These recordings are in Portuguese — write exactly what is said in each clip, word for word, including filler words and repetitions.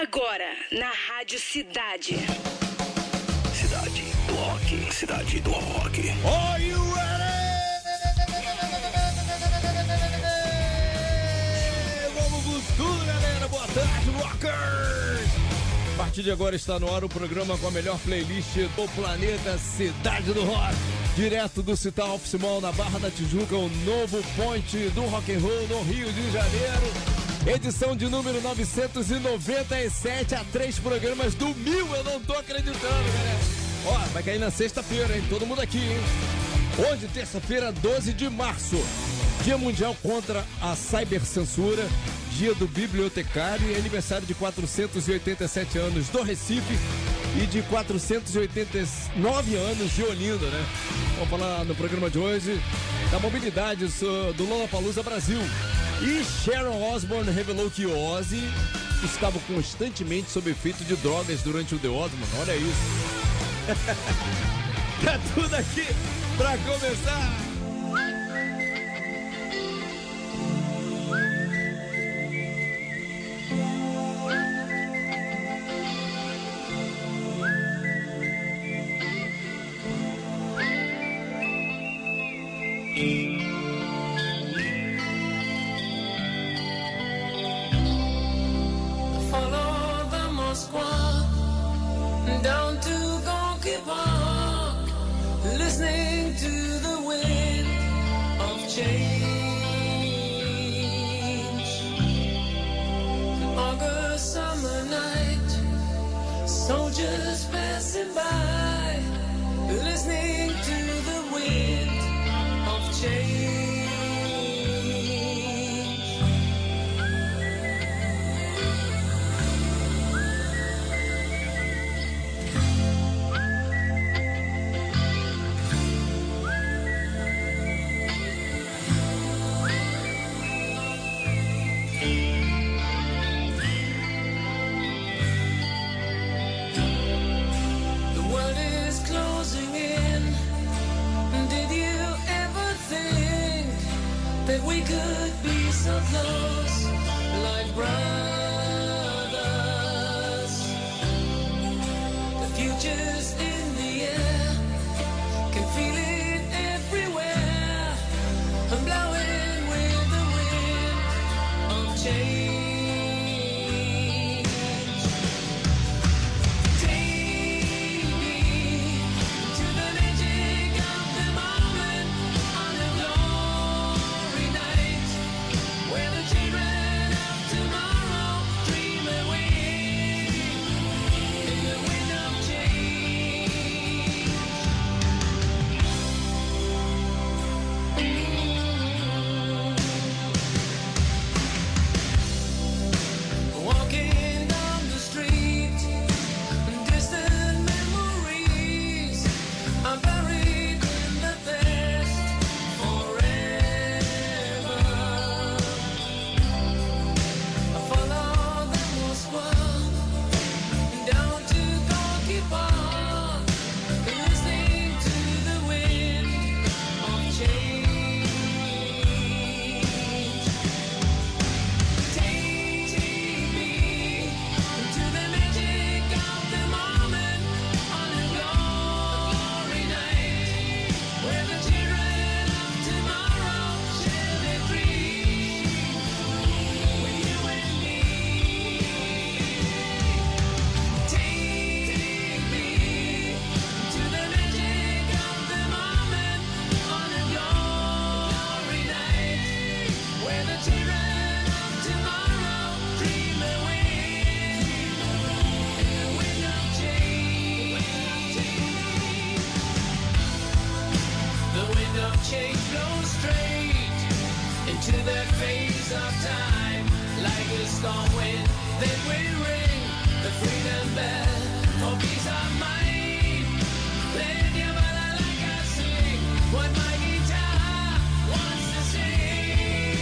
Agora, na Rádio Cidade. Cidade do Rock. Cidade do Rock. Are you ready? Vamos com tudo, galera. Boa tarde, rockers. A partir de agora está no ar o programa com a melhor playlist do planeta, Cidade do Rock. Direto do Citar Office Mall, na Barra da Tijuca, o novo point do rock and roll no Rio de Janeiro. Edição de número novecentos e noventa e sete, a três programas do mil, eu não tô acreditando, galera. Ó, vai cair na sexta-feira, hein? Todo mundo aqui, hein? Hoje, terça-feira, doze de março, Dia Mundial contra a Cybercensura, Dia do Bibliotecário e aniversário de quatrocentos e oitenta e sete anos do Recife e de quatrocentos e oitenta e nove anos de Olinda, né? Vamos falar no programa de hoje da mobilidade do Lollapalooza Brasil. E Sharon Osbourne revelou que Ozzy estava constantemente sob efeito de drogas durante o The Osbourne. Olha isso. Tá tudo aqui pra começar. Down to Gonky Park, listening to the wind of change. An August summer night, soldiers passing by, listening to the wind of change. That we could be so close, like brothers. The future's in the air, can feel it everywhere. I'm blowing with the wind of change. Take me to the magic of the moment on a glory night, where the children of tomorrow dream away in the wind of change. Walking down the street, distant memories are buried in the past forever. I follow the Moskwa down to Gonky Park, listening to the wind of change. Take me to the magic of the moment on a glory night, where the children of tomorrow share their dreams with you and me. Take me to the magic of the moment on a glory night, where the children of tomorrow dream away in the wind of change. The wind of change blows straight into that phase of time, like a storm wind that will ring the freedom bell for peace of mind. Let your body like I sing what my guitar wants to sing.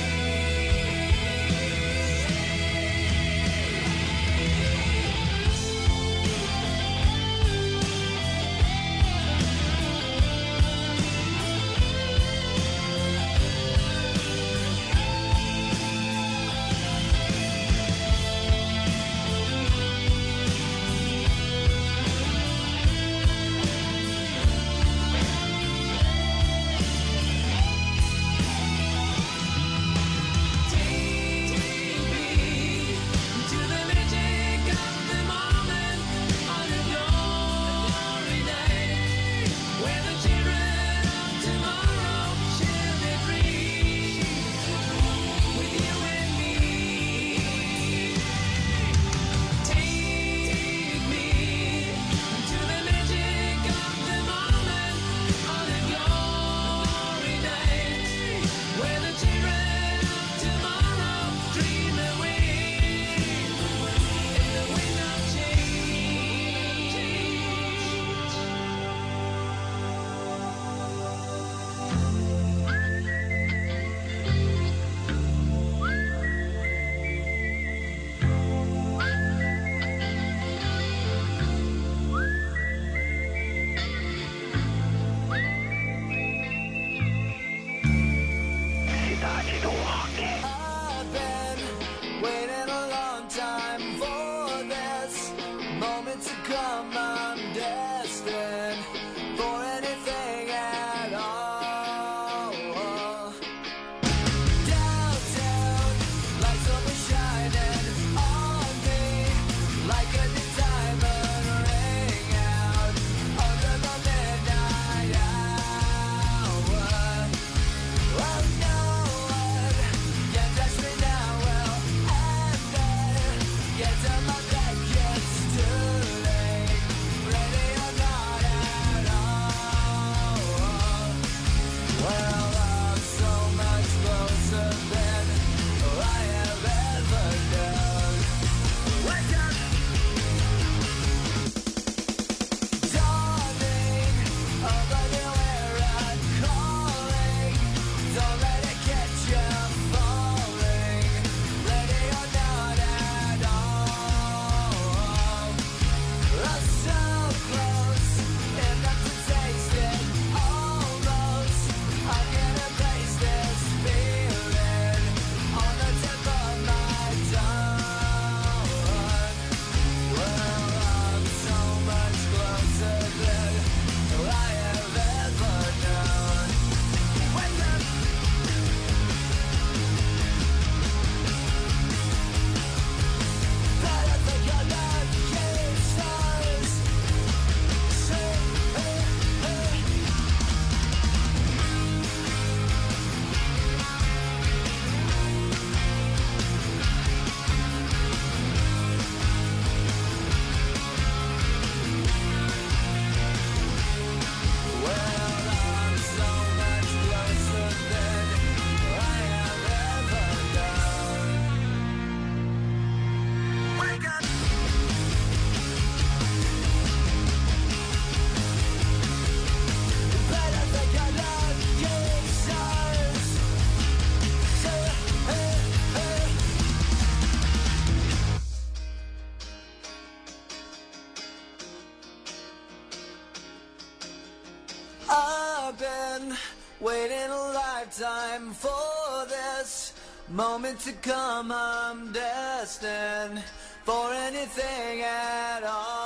waiting a lifetime for this moment to come. I'm destined for anything at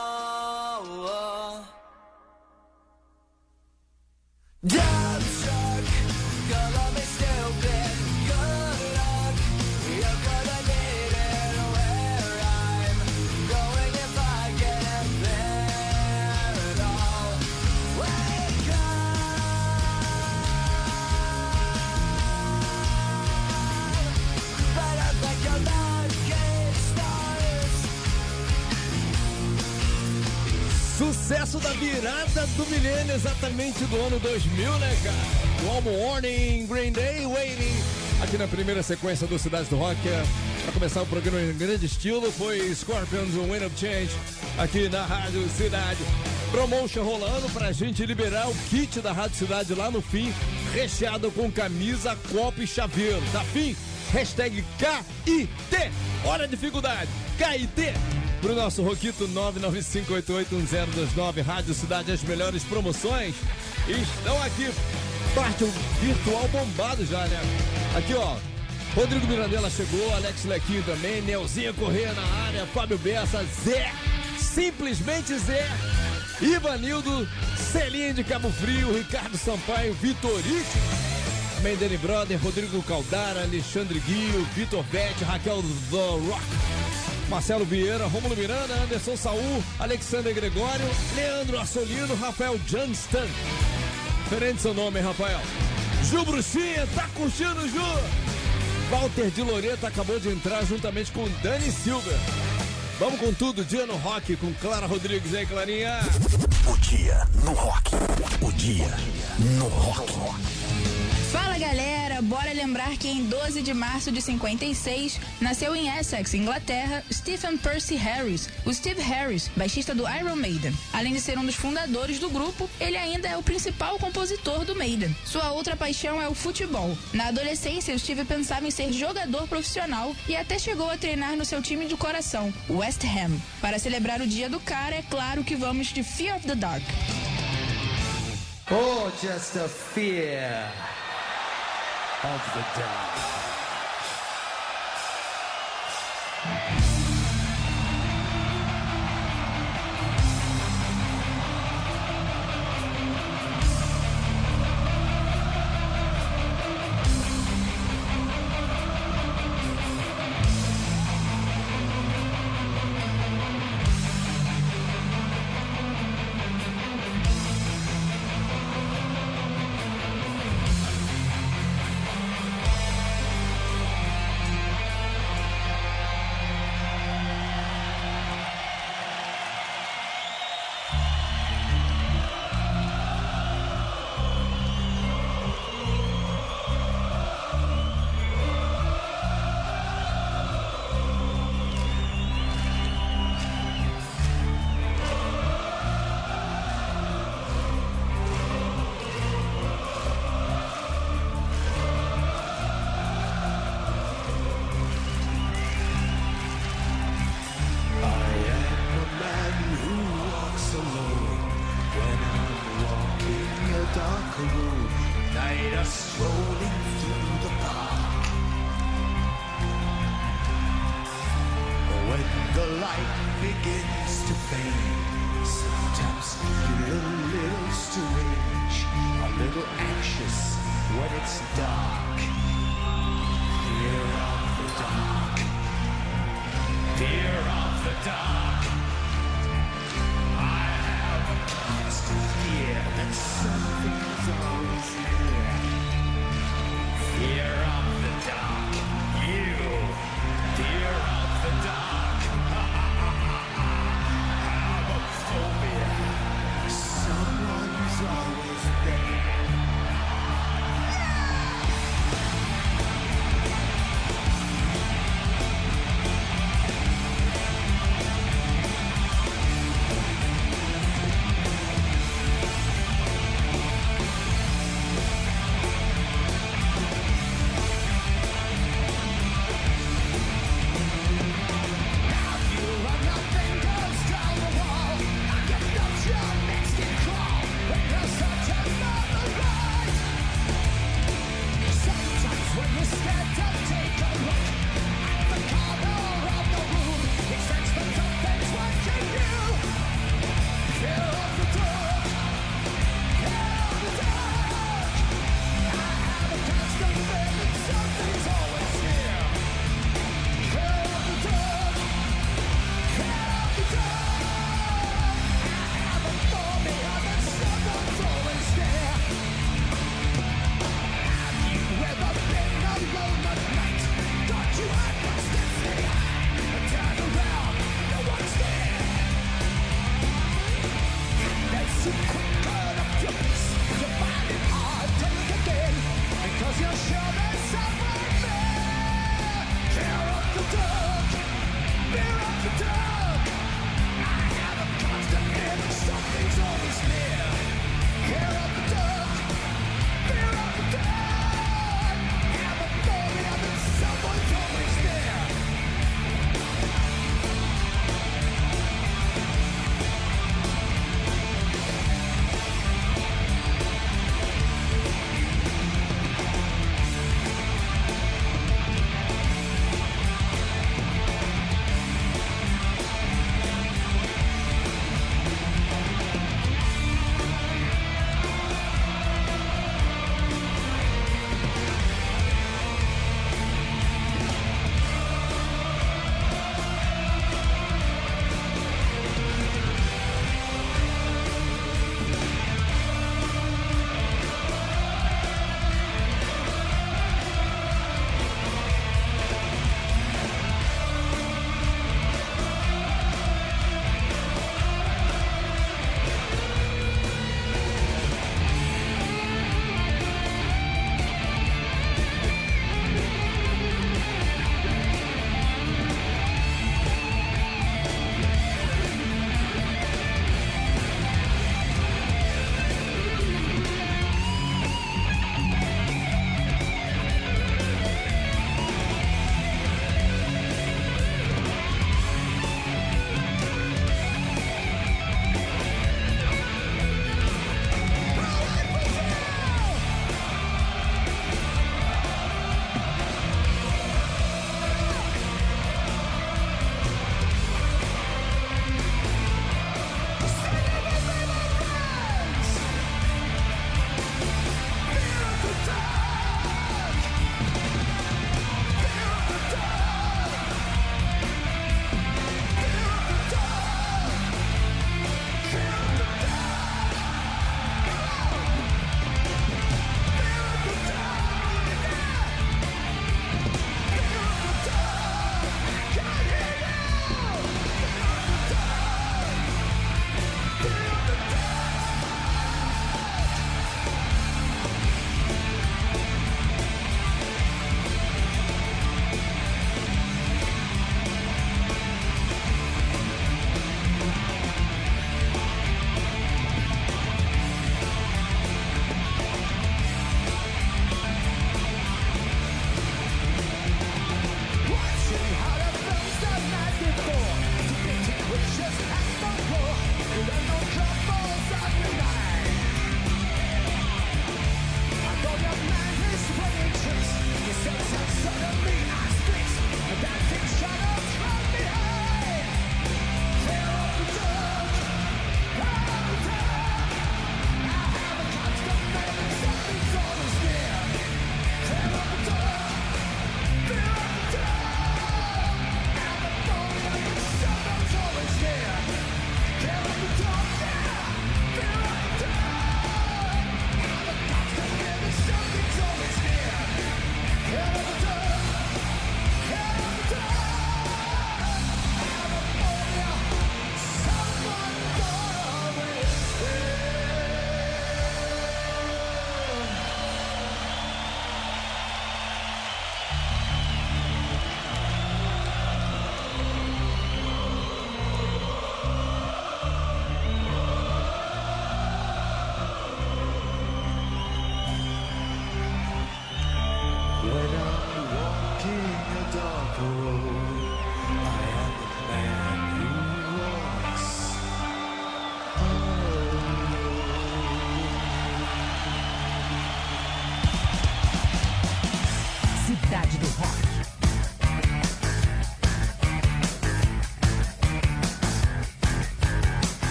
all. Dumbstruck, color me stupid. Good luck, you're gonna need it where I'm going if I get there at all. Wake up, but I think you're lucky stars. Sucesso da virada do milênio, exatamente do ano dois mil, né, cara? One Morning, Green Day, Waiting. Aqui na primeira sequência do Cidade do Rock, para começar o programa em grande estilo, foi Scorpions, o Wind of Change, aqui na Rádio Cidade. Promotion rolando pra gente liberar o kit da Rádio Cidade lá no fim, recheado com camisa, copo e chaveiro. Tá fim? Hashtag K I T. Olha a dificuldade. K I T. Pro nosso Roquito nove nove cinco oito oito um zero dois nove, Rádio Cidade, as melhores promoções estão aqui. Parte o virtual bombado já, né? Aqui, ó, Rodrigo Mirandela chegou, Alex Lequinho também, Neuzinha Corrêa na área, Fábio Bessa, Zé, simplesmente Zé, Ivanildo, Celinha de Cabo Frio, Ricardo Sampaio, Vitorite, também Danny Brother, Rodrigo Caldara, Alexandre Guio, Vitor Vete, Raquel do Rock, Marcelo Vieira, Rômulo Miranda, Anderson Saul, Alexander Gregório, Leandro Assolino, Rafael Johnston. Diferente seu nome, hein, Rafael? Ju Bruxinha, tá curtindo, Ju? Walter de Loreto acabou de entrar juntamente com Dani Silva. Vamos com tudo, dia no rock, com Clara Rodrigues. Aí, Clarinha? O dia no rock. O dia no rock. Fala, galera, bora lembrar que em doze de março de cinquenta e seis nasceu em Essex, Inglaterra, Stephen Percy Harris, o Steve Harris, baixista do Iron Maiden. Além de ser um dos fundadores do grupo, ele ainda é o principal compositor do Maiden. Sua outra paixão é o futebol. Na adolescência, o Steve pensava em ser jogador profissional e até chegou a treinar no seu time de coração, o West Ham. Para celebrar o dia do cara, é claro que vamos de Fear of the Dark. Oh, just a fear of the dark.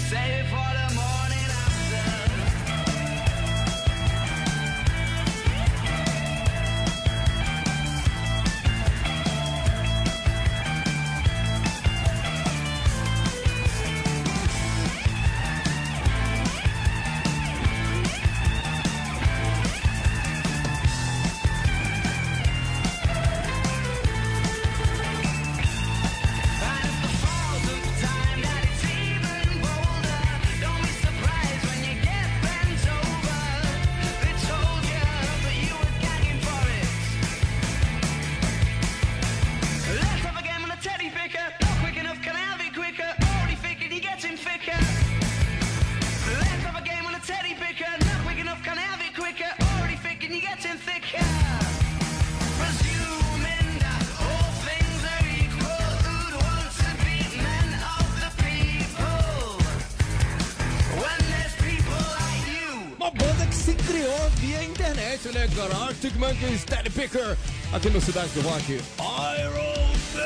Save it for the morning after. Uma banda que se criou via internet, né, cara? Arctic Monkeys, Teddy Picker, aqui no Cidade do Rock. Iron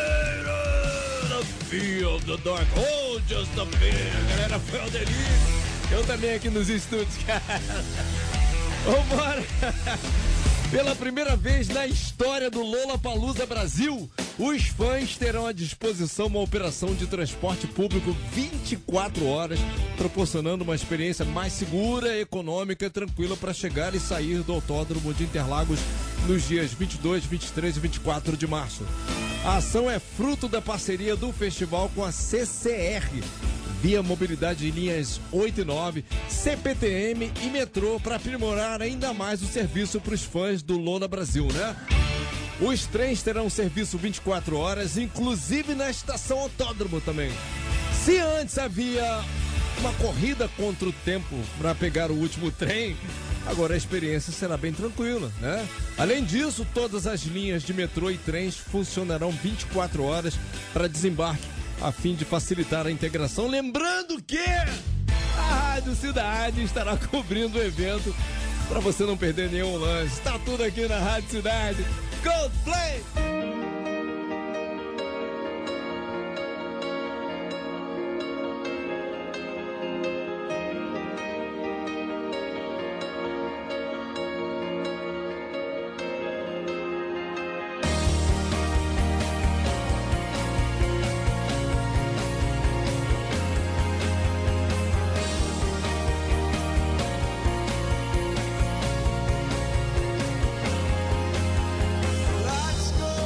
Maiden, The Feel of the Dark, oh, just a bit. A galera foi ao delírio. Eu também aqui nos estúdios, cara. Vambora. Pela primeira vez na história do Lollapalooza Brasil, os fãs terão à disposição uma operação de transporte público vinte e quatro horas, proporcionando uma experiência mais segura, econômica e tranquila para chegar e sair do Autódromo de Interlagos nos dias vinte e dois, vinte e três e vinte e quatro de março. A ação é fruto da parceria do festival com a C C R, Via Mobilidade em linhas oito e nove, C P T M e metrô, para aprimorar ainda mais o serviço para os fãs do Lola Brasil, né? Os trens terão serviço vinte e quatro horas, inclusive na estação Autódromo também. Se antes havia uma corrida contra o tempo para pegar o último trem, agora a experiência será bem tranquila, né? Além disso, todas as linhas de metrô e trens funcionarão vinte e quatro horas para desembarque, a fim de facilitar a integração. Lembrando que a Rádio Cidade estará cobrindo o evento para você não perder nenhum lance. Está tudo aqui na Rádio Cidade. Coldplay! Let's go.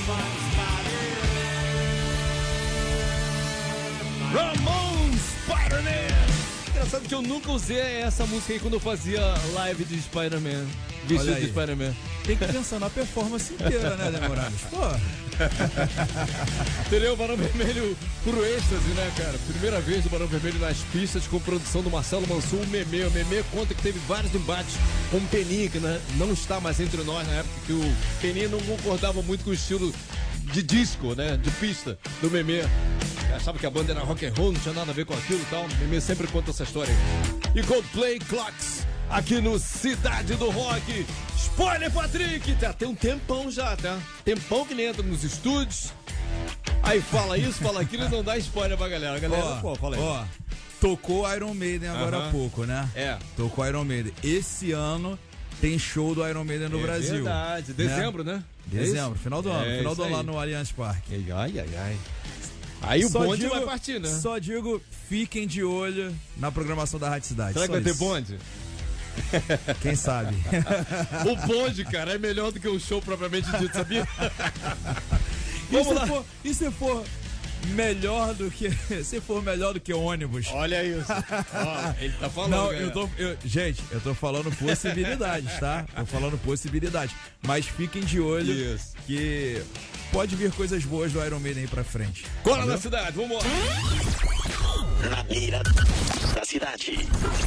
Ramon Spider-Man. Engraçado que eu nunca usei essa música aí quando eu fazia live de Spider-Man. Vestido Olha aí. de Spider-Man. Tem que pensar na performance inteira, né, Demorados? Pô, Teria o Barão Vermelho pro êxtase, né, cara? Primeira vez do Barão Vermelho nas pistas com produção do Marcelo Mansur, o Memê. O Memê conta que teve vários embates com o Peninha, que né, não está mais entre nós na época, que o Peninha não concordava muito com o estilo de disco, né, de pista do Memê. Achava que a banda era rock and roll, não tinha nada a ver com aquilo e tal. O Memê sempre conta essa história aí. E Coldplay Clocks, aqui no Cidade do Rock. Spoiler, Patrick! Tá, tem um tempão já, tá? Tempão que ele entra nos estúdios. Aí fala isso, fala aquilo e não dá spoiler pra galera. A galera, ó, pô, fala aí. ó, tocou Iron Maiden agora Aham. há pouco, né? É. Tocou Iron Maiden. Esse ano tem show do Iron Maiden no É Brasil. verdade. Dezembro, né? Dezembro, final do ano. É final isso do ano lá aí. no Allianz Parque. Ai, ai, ai. Aí o Só bonde digo- vai partir, né? Só digo, fiquem de olho na programação da Rádio Cidade. Será Só que vai ter isso. bonde? Quem sabe? O bonde, cara, é melhor do que o show propriamente dito, sabia? E Vamos se, lá. for, e se for melhor do que. Se for melhor do que ônibus? Olha isso. Ó, ele tá falando. Não, galera. eu tô. eu- gente, eu tô falando possibilidades, tá? Tô falando possibilidades. Mas fiquem de olho Isso. que pode vir coisas boas do Iron Maiden aí pra frente. Cola na cidade, vambora. Na beira da cidade.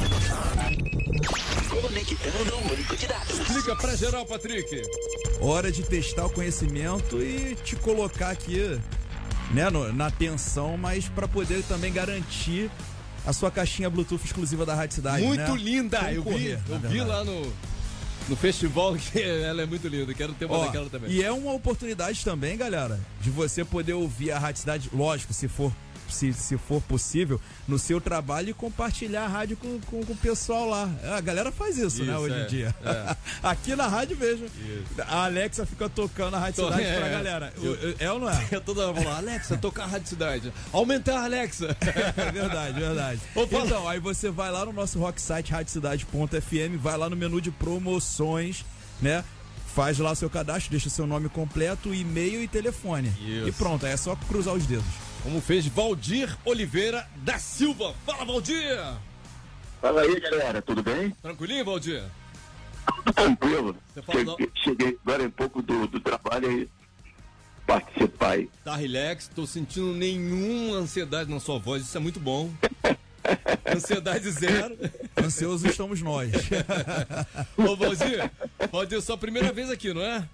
Conectando o banco de dados. Explica pra geral, Patrick. Hora de testar o conhecimento e te colocar aqui, né, no- na tensão, mas pra poder também garantir a sua caixinha Bluetooth exclusiva da Rádio Cidade. Muito né? linda. Como Eu vi, correr, na eu vi verdade. lá no, no festival que ela é muito linda. Quero ter uma Ó, daquela também. e é uma oportunidade também, galera, de você poder ouvir a Rádio Cidade, lógico, se for, se, se for possível, no seu trabalho e compartilhar a rádio com, com, com o pessoal lá. A galera faz isso, né, Isso, hoje é, em dia. é. Aqui na rádio mesmo. A Alexa fica tocando a Rádio Tô- Cidade é, pra é. galera. Eu- O- É ou não é? Eu toda hora vou lá, Alexa, tocar a Rádio Cidade. Aumentar a Alexa. É verdade, verdade. Ô, fala- Então, aí você vai lá no nosso rock site rádio cidade ponto f m, vai lá no menu de promoções, né? Faz lá seu cadastro, deixa seu nome completo, e-mail e telefone. Isso. E pronto, aí é só cruzar os dedos. Como fez Valdir Oliveira da Silva. Fala, Valdir. Fala aí, galera, tudo bem? Tranquilinho, Valdir? Tudo tranquilo. Você fala não? Cheguei, cheguei agora um pouco do, do trabalho aí, participar aí. Tá relax, tô sentindo nenhuma ansiedade na sua voz, isso é muito bom. Ansiedade zero. Ansiosos estamos nós. Ô, Valdir, Valdir, sua primeira vez aqui, não é?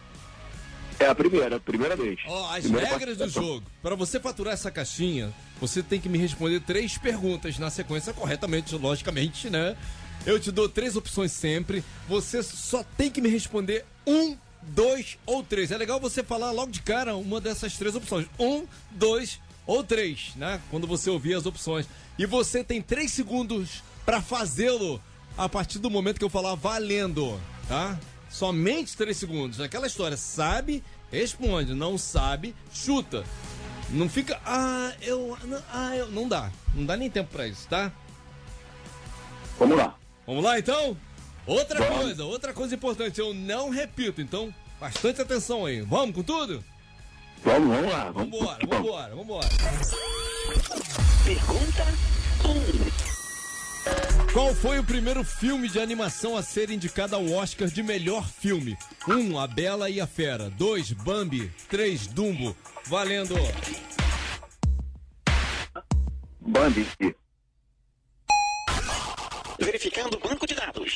É a primeira, a primeira vez. Ó, as Primeira regras do participação. jogo. Para você faturar essa caixinha, você tem que me responder três perguntas na sequência corretamente, logicamente, né? Eu te dou três opções sempre. Você só tem que me responder um, dois ou três. É legal você falar logo de cara uma dessas três opções. Um, dois ou três, né? Quando você ouvir as opções. E você tem três segundos para fazê-lo a partir do momento que eu falar valendo, tá? Somente três segundos. Aquela história, sabe, responde. Não sabe, chuta. Não fica, ah, eu, não, ah, eu, não dá. Não dá nem tempo pra isso, tá? Vamos lá. Vamos lá, então? Outra Vamos. coisa, outra coisa importante, eu não repito, então bastante atenção aí. Vamos com tudo? Vamos, vamos lá. Vamos, Vambora, vambora, vambora. Pergunta um. Qual foi o primeiro filme de animação a ser indicado ao Oscar de melhor filme? Um, A Bela e a Fera. Dois, Bambi. Três, Dumbo. Valendo. Bambi. Verificando o banco de dados.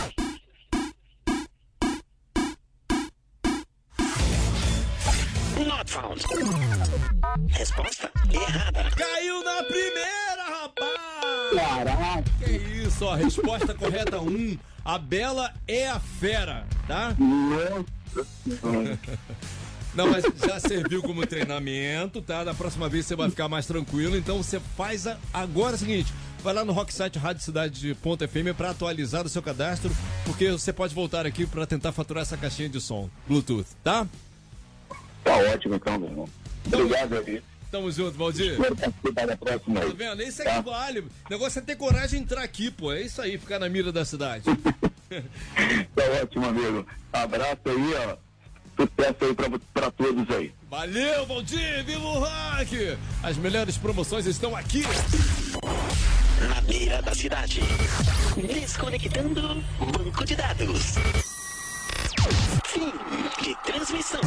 Not found. Resposta errada. Caiu na primeira, rapaz! Caraca. Que isso, ó. Resposta correta um. A Bela é a Fera, tá? Nossa Senhora. Não, mas já serviu como treinamento, tá? Da próxima vez você vai ficar mais tranquilo. Então você faz a... agora é o seguinte: vai lá no rocksite rádio cidade ponto f m para atualizar o seu cadastro, porque você pode voltar aqui para tentar faturar essa caixinha de som Bluetooth, tá? Tá ótimo então, meu irmão. Obrigado aí. Tamo junto, Valdir. Espero participar da próxima Tá aí. vendo? Isso é que vale. O negócio é ter coragem de entrar aqui, pô. É isso aí, ficar na mira da cidade. Tá ótimo, amigo. Abraço aí, ó. Sucesso aí pra, pra todos aí. Valeu, Valdir, viva o rock! As melhores promoções estão aqui. Na beira da cidade. Desconectando banco de dados. Fim de transmissão.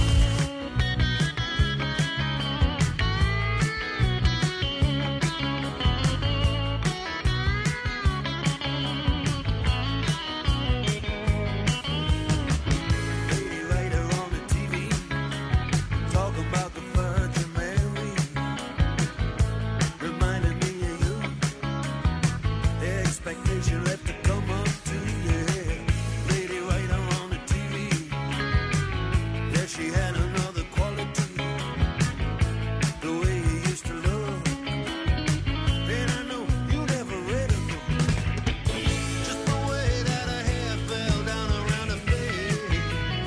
Expectation left to come up to you. Lady right on the T V. Yeah, she had another quality. The way you used to love. And I know you never read a book. Just the way that her hair fell down around her face.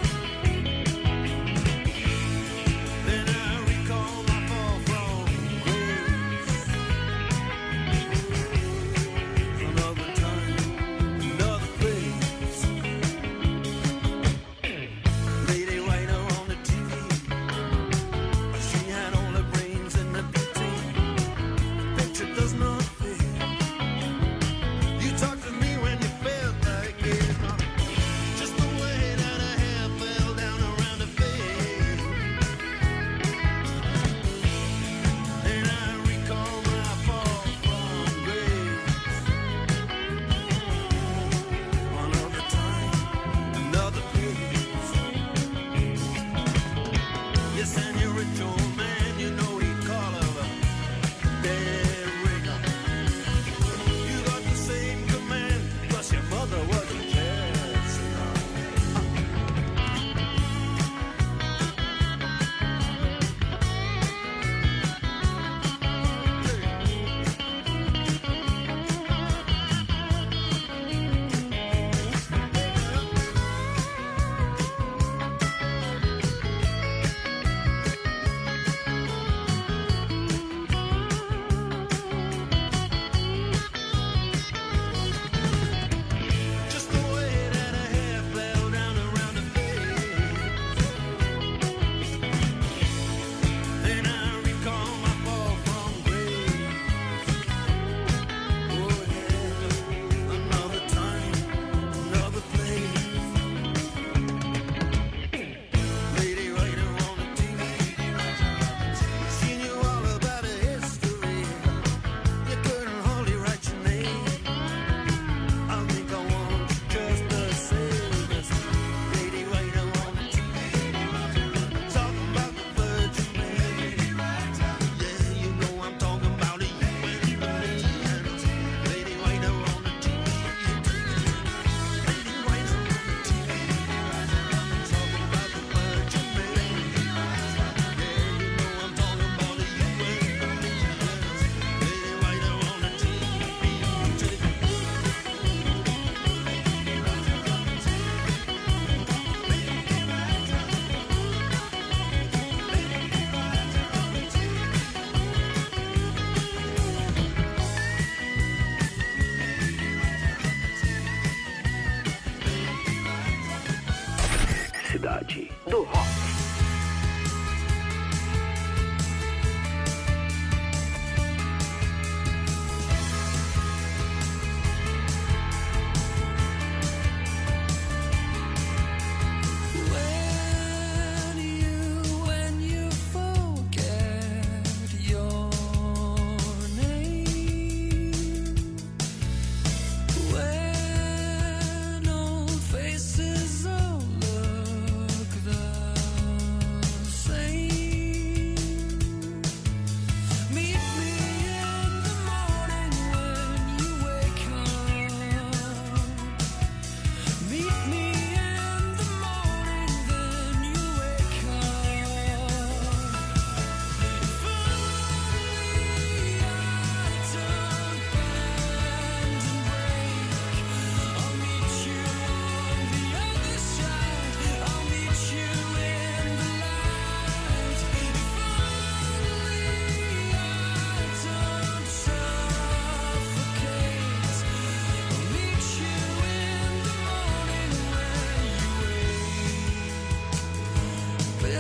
Then I recall my fall from grace. Another time, another place. Lady writer on the T V. She had all her brains in the picture. Picture does not fit. You talked to me when you felt like it. Just the way that her hair fell down around her face. And I recall my fall from grace. Another time, another place. Yes, and your rich old man, you know he'd call her a dead ringer. You got the same command, plus your mother was a jazz singer. Just the way that her hair fell down around her face. Then I recall my fall from grace. Oh yeah, another time, another place. Lady writer on the T V. She knew all about her history. You couldn't hardly write your name. I think I want you just the same as lady writer on the T V. Talking about the Virgin Mary. Yeah, you know I'm talking about you and me. Lady writer on the T V. Lady writer on the T V. Talking about the Virgin Mary. Yeah, you know I'm talking about you and me. Lady writer on the T V. Cidade do Rock. When you, when you forget your name, when old faces all look the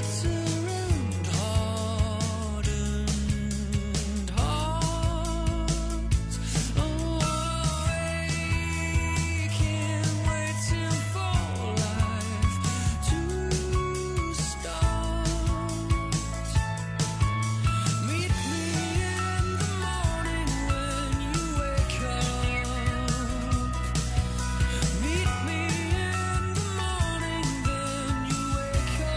surround hardened hearts. Oh, aching, waiting for life to start. Meet me in the morning when you wake up. Meet me in the morning, then you wake up.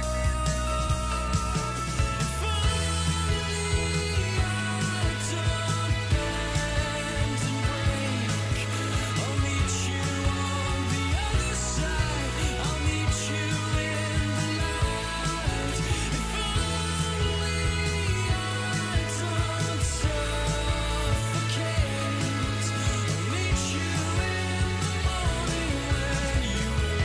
Finally, I don't bend and break. I'll meet you on the other side. I'll meet you in the light. Finally, I don't suffocate. I'll meet you in the morning when you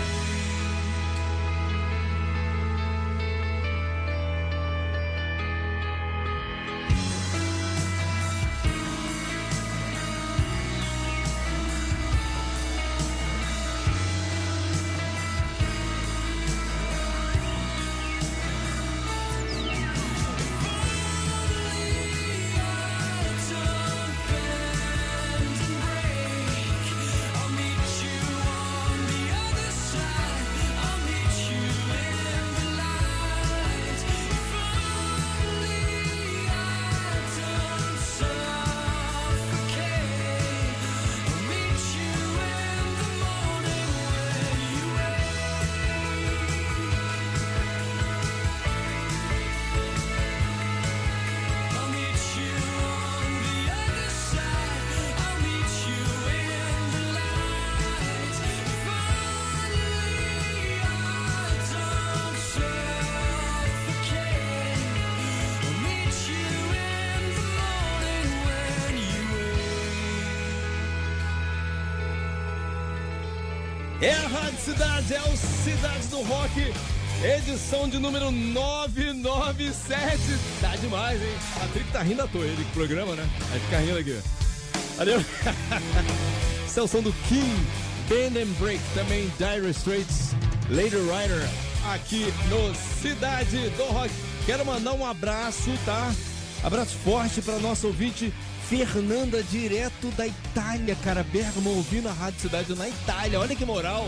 É a Rádio Cidade, é o Cidade do Rock, edição de número novecentos e noventa e sete. Tá demais, hein? A Tri tá rindo à toa, ele que programa, né? Vai ficar rindo aqui. Valeu. Essa é o som do King, Bend and Break, também Dire Straits, Lady Rider, aqui no Cidade do Rock. Quero mandar um abraço, tá? Abraço forte para nossa ouvinte Fernanda, direto da Itália, cara. Bergamo, ouvindo a Rádio Cidade na Itália. Olha que moral.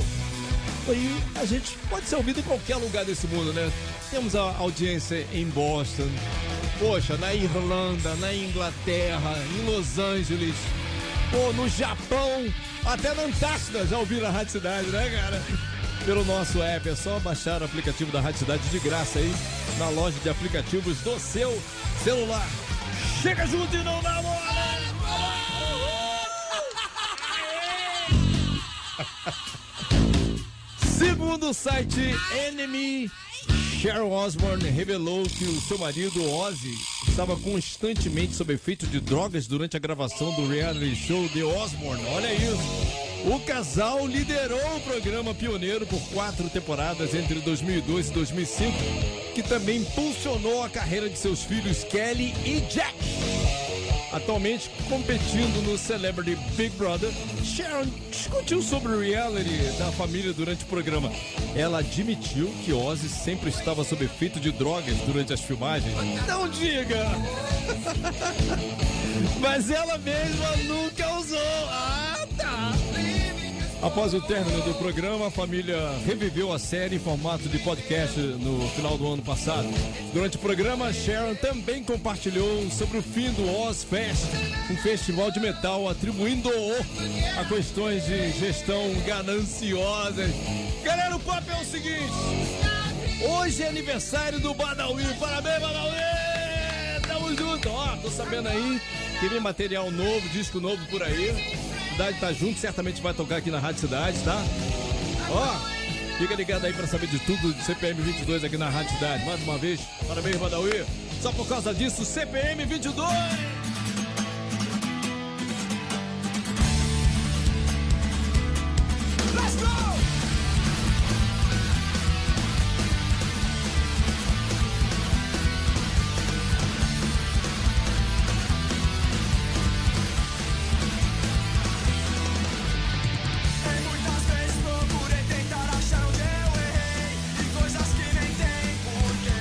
E a gente pode ser ouvido em qualquer lugar desse mundo, né? Temos a audiência em Boston, poxa, na Irlanda, na Inglaterra, em Los Angeles, pô, no Japão, até na Antártida já ouviram a Rádio Cidade, né, cara? Pelo nosso app, é só baixar o aplicativo da Rádio Cidade de graça aí na loja de aplicativos do seu celular. Chega junto e não dá mole! Segundo o site Enemy, Sharon Osbourne revelou que o seu marido Ozzy estava constantemente sob efeito de drogas durante a gravação do reality show The Osbourne. Olha isso! O casal liderou o programa pioneiro por quatro temporadas entre dois mil e dois e dois mil e cinco, que também impulsionou a carreira de seus filhos Kelly e Jack. Atualmente competindo no Celebrity Big Brother, Sharon discutiu sobre o reality da família durante o programa. Ela admitiu que Ozzy sempre estava sob efeito de drogas durante as filmagens. Não diga! Mas ela mesma nunca usou. Ah, tá! Após o término do programa, a família reviveu a série em formato de podcast no final do ano passado. Durante o programa, Sharon também compartilhou sobre o fim do Ozfest, um festival de metal atribuindo-o a questões de gestão gananciosas. Galera, o papo é o seguinte: hoje é aniversário do Badawi. Parabéns, Badawi! Tamo junto! Ó, tô sabendo aí que vem material novo, disco novo por aí. Cidade tá junto, certamente vai tocar aqui na Rádio Cidade, tá? Ó, fica ligado aí pra saber de tudo de C P M vinte e dois aqui na Rádio Cidade. Mais uma vez, parabéns, Badawi. Só por causa disso, C P M vinte e dois! Let's go! Muitas vezes procurei tentar achar onde eu errei, e coisas que nem tem porquê.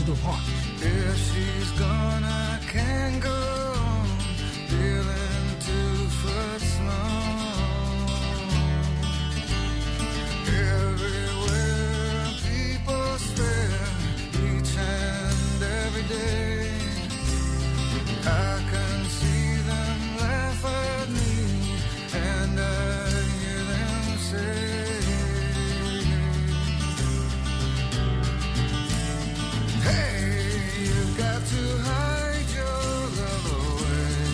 do Rock. If she's gone, I can't go on feeling two foot small. Everywhere people stare, each and every day, I can see them laugh at me, and I hear them say, to hide your love away.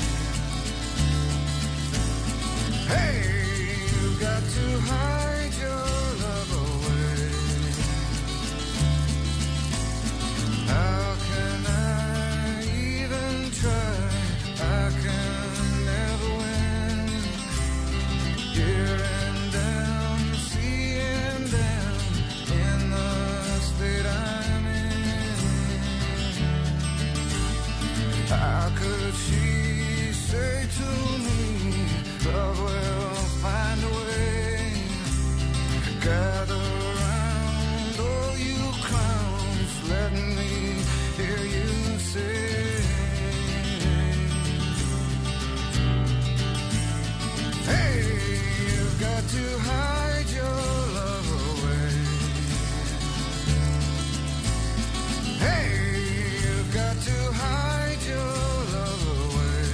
Hey, you got to hide your love away. How can I even try? I can never win. Here and down, sea and down, in the state I'm in. How could she say to me, love will find a way? Gather round, all you clowns, let me hear you say, hey, you've got to hide your love away. Hey, you've got to hide your love away.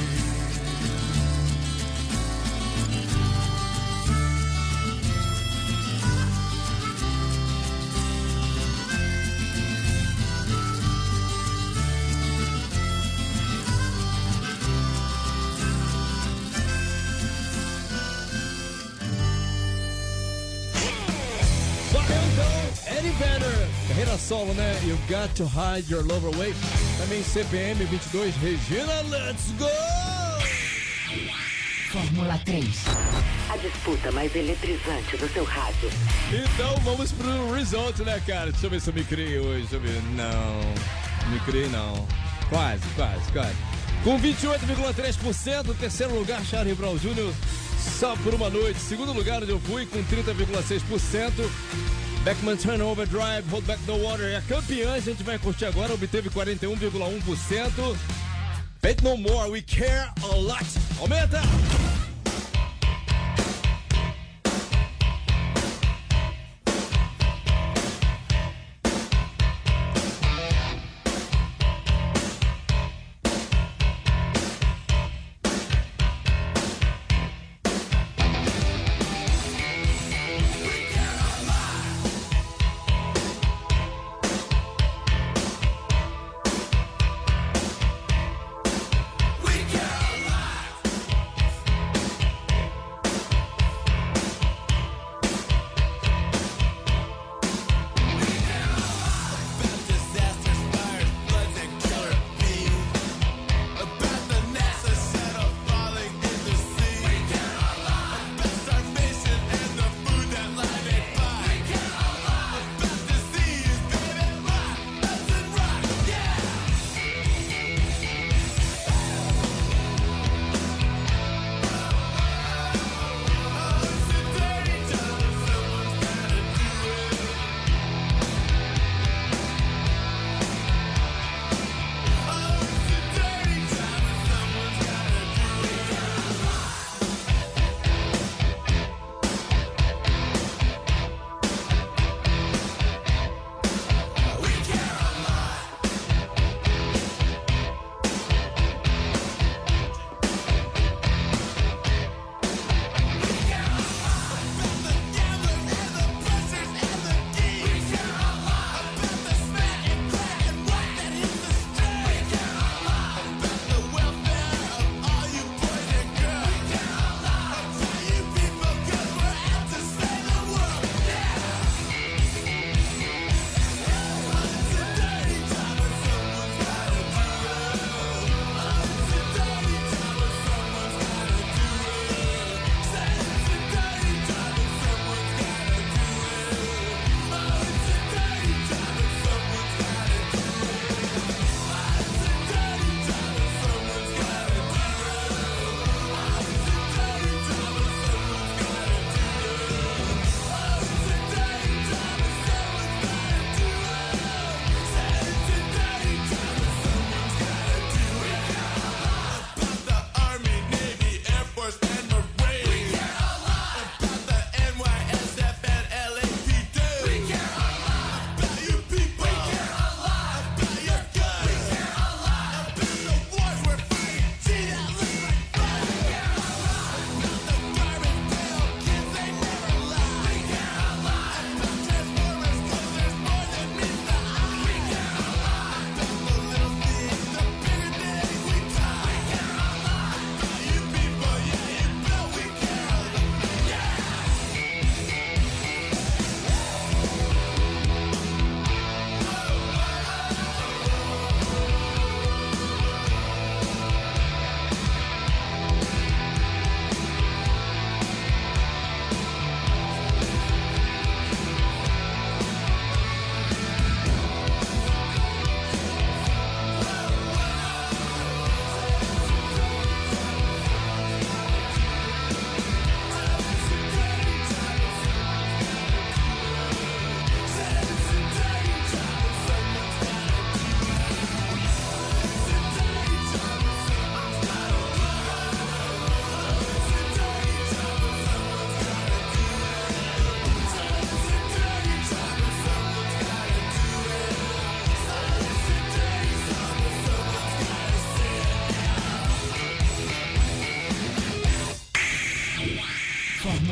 Valeu então, Eddie Vedder, carreira solo, né? You Got to Hide Your Love Away. Também C P M vinte e dois, Regina, let's go! Fórmula três. A disputa mais eletrizante do seu rádio. Então vamos pro result, né, cara? Deixa eu ver se eu me criei hoje, deixa eu ver. Não, me criei não. Quase, quase, quase. Com vinte e oito vírgula três por cento, terceiro lugar, Charlie Brown Júnior, Só por uma Noite. Segundo lugar, onde eu fui, com trinta vírgula seis por cento. Beckman Turnover Drive, Hold Back the Water. E a campeã, a gente vai curtir agora, obteve quarenta e um vírgula um por cento. Faith No More, We Care a Lot. Aumenta!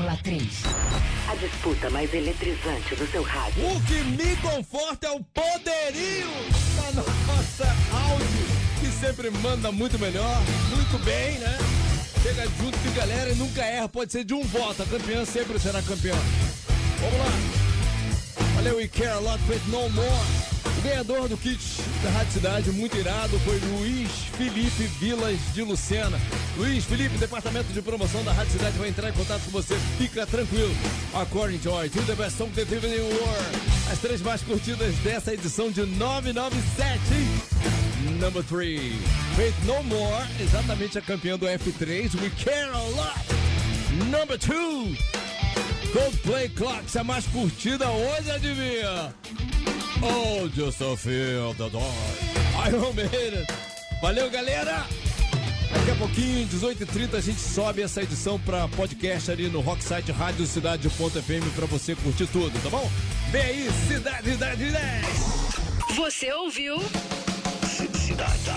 vírgula três. A disputa mais eletrizante do seu rádio. O que me conforta é o poderio da nossa áudio, que sempre manda muito melhor, muito bem, né? Chega junto com a galera e nunca erra, pode ser de um voto, a campeã sempre será campeã. Vamos lá. Valeu, We Care A Lot with No More. O ganhador do kit da Rádio Cidade, muito irado, foi Luiz Felipe Vilas de Lucena. Luiz Felipe, departamento de promoção da Rádio Cidade, vai entrar em contato com você. Fica tranquilo. According to our to the best song that even in the world. As três mais curtidas dessa edição de novecentos e noventa e sete. Number three, Faith No More, exatamente a campeã do F três. We Care A Lot. Number two, Coldplay Clocks, a mais curtida hoje, adivinha? Oh, just to feel the door. Iron Maiden. Valeu, galera. Daqui a pouquinho, dezoito e trinta, a gente sobe essa edição pra podcast ali no Rocksite Rádio Cidade ponto F M pra você curtir tudo, tá bom? Vem aí, Cidade, Cidade dez. Você ouviu? Cidade.